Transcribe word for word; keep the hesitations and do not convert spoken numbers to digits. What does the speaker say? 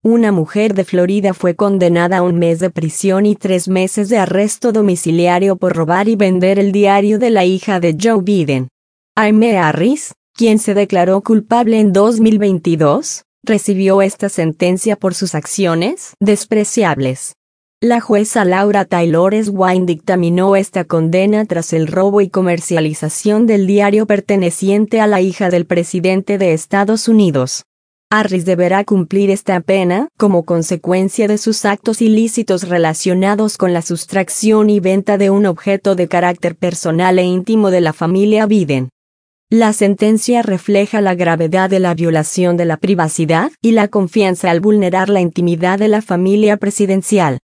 Una mujer de Florida fue condenada a un mes de prisión y tres meses de arresto domiciliario por robar y vender el diario de la hija de Joe Biden. Jaime Harris, quien se declaró culpable en dos mil veintidós, recibió esta sentencia por sus acciones despreciables. La jueza Laura Taylor Swain dictaminó esta condena tras el robo y comercialización del diario perteneciente a la hija del presidente de Estados Unidos. Harris deberá cumplir esta pena como consecuencia de sus actos ilícitos relacionados con la sustracción y venta de un objeto de carácter personal e íntimo de la familia Biden. La sentencia refleja la gravedad de la violación de la privacidad y la confianza al vulnerar la intimidad de la familia presidencial.